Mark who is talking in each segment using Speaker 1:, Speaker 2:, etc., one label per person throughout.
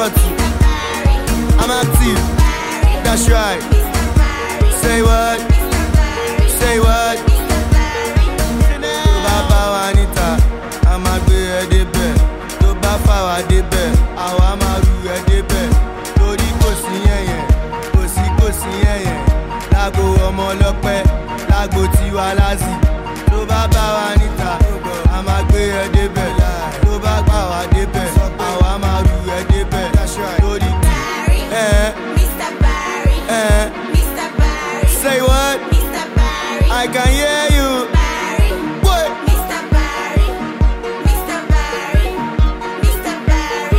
Speaker 1: Lottie. I'm active, that's right. Say what? Say what? Tó bá bá wa níta, a máa gbé ẹ débẹ̀. Tó bá fà wá débẹ̀, àwa máa rù ẹ débẹ̀. Torí kò sí yẹ̀yẹ̀, kò sí yẹ̀yẹ̀. Lágbo ọmọ ọlọ́pẹ́, lágbo tiwa lásì. Tó bá bá wa níta, a máa gbé ẹ débẹ̀. Tó bá gbà wá débẹ̀, àwa máa rù ẹ débẹ̀. Torí
Speaker 2: Mr. Barry, Mr. Barry,
Speaker 1: say what?
Speaker 2: Mr. Barry,
Speaker 1: I can hear you.
Speaker 2: Barry,
Speaker 1: What?
Speaker 2: Mr. Barry, Mr. Barry, Mr. Barry.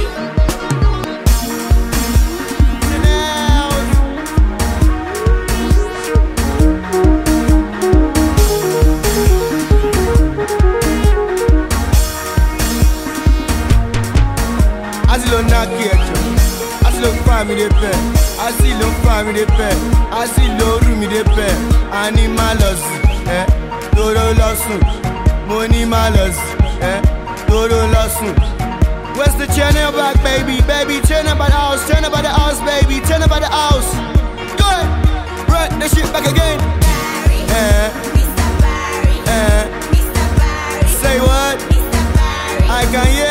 Speaker 1: Asilo naki ejo, asilo fa mi de pe, asilo fa mi de pe, asilo ru mi de pe. Ani malos, toro losun, money malos, toro losun. Where's the channel back, baby? Baby, turn up at the house, turn up at the house, baby, turn up at the house. Good, run the shit back again.
Speaker 2: Mr. Barry, Mr. Barry,
Speaker 1: Say what?
Speaker 2: Mr. Barry,
Speaker 1: I can hear